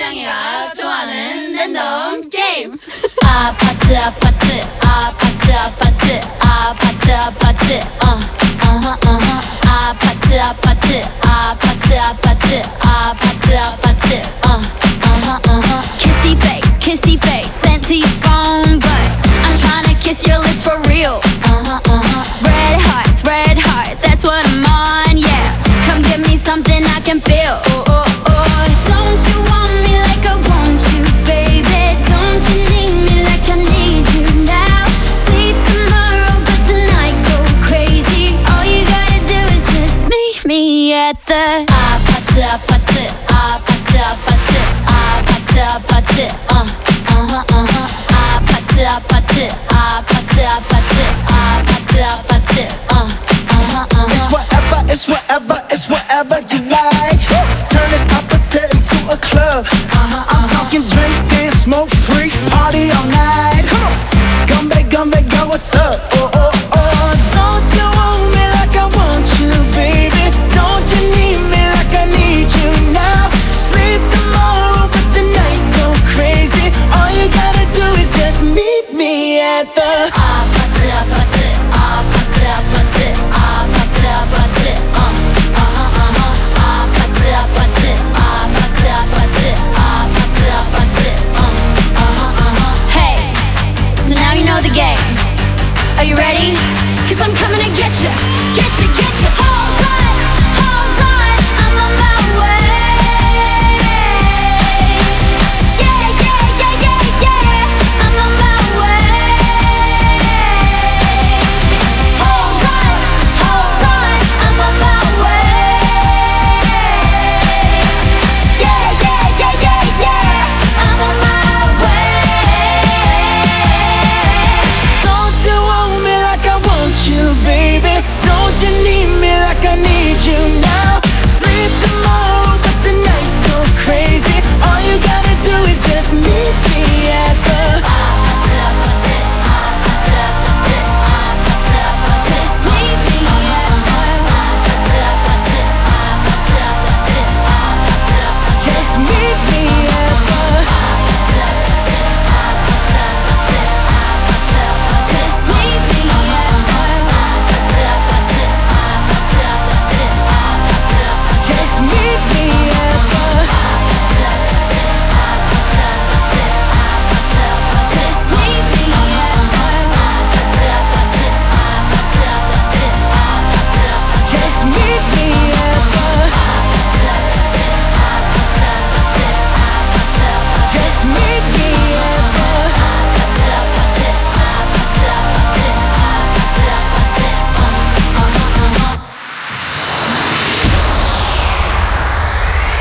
짱이가 좋아하는 랜덤 게임. 아파트 아파트 아파트 아파트 아파트 아파트 아파트 아파트 아파트 아파트 아파트 아파트 kissy face sent to your phone, but I'm tryna kiss your lips for real. Red hearts, that's what I'm on, yeah. Come give me something I can feel. Don't you want me like I want you, baby? Don't you need me like I need you now? Sleep tomorrow, but tonight go crazy. All you gotta do is just meet me at the 아파트 아파트 아파트 아파트 아파트 아파트 아파트 아파트 아파트 아파트 아파트 It's whatever you like. Turn this opposite into a club. I'm talking drink, dance, smoke, freak, party all night. Come back, girl, what's up? Don't you want me like I want you, baby? Don't you need me like I need you now? Sleep tomorrow, but tonight go crazy. All you gotta do is just meet me at the 아파트 아파트 아파트 아파트 아파트 아파트 아파트 아파트 아파트 아파트 아파트 Hey, so now you know the game. Are you ready? 'Cause I'm coming to get you.